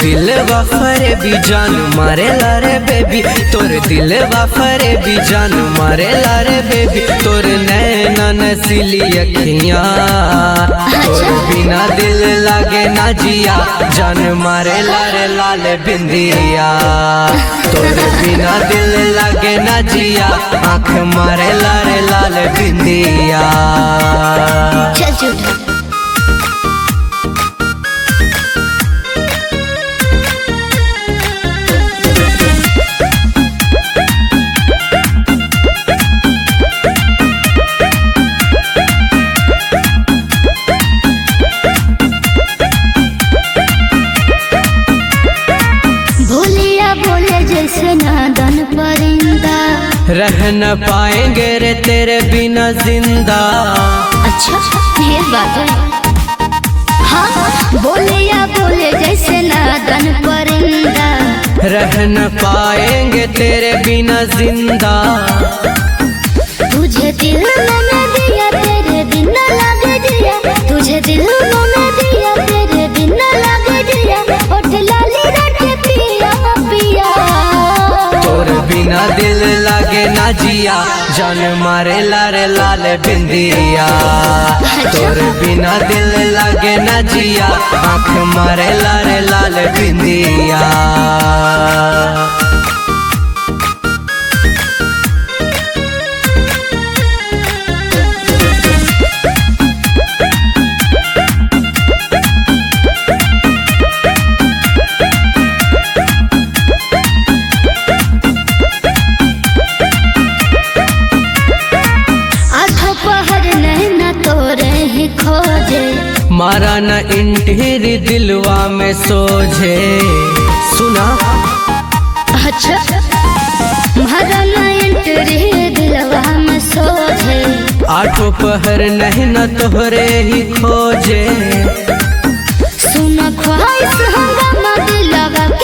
दिल वाफरे भी जान मारे लारे बेबी, तोर दिल वाफरे भी जान मारे लारे बेबी, तोर नैना नसीली अखियां, तोर बिना दिल लागे ना जिया, जान मारे लारे लाल बिंदिया, तोर बिना दिल लागे ना जिया, आँख मारे लारे लाल बिंदिया। चल झूठा। जैसे नादन परिंदा रह न पाएंगे रे तेरे बिना जिंदा। अच्छा ये बात है। हाँ बोले या बोले जैसे नादन परिंदा, रह न पाएंगे तेरे बिना जिंदा। तुझे दिल में दिया तेरे बिना लागे जिया, तुझे दिल में दिया तेरे बिना लागे जिया, होठ लाली रटे पिया पिया, तोर बिना दिल लागे ना जिया, जान मारे लारे लाल बिंदिया। तोर बिना दिल लागे ना जिया, आँख मारे लारे लाल बिंदिया। मारा न इंटिरी दिलवा में सोझे, सुना। अच्छा मारा न इंटिरी दिलवा में सोझे, आठों पहर नहीं न तोहरे ही खोजे। सुना ख्वाहिश हंगामा दिलवा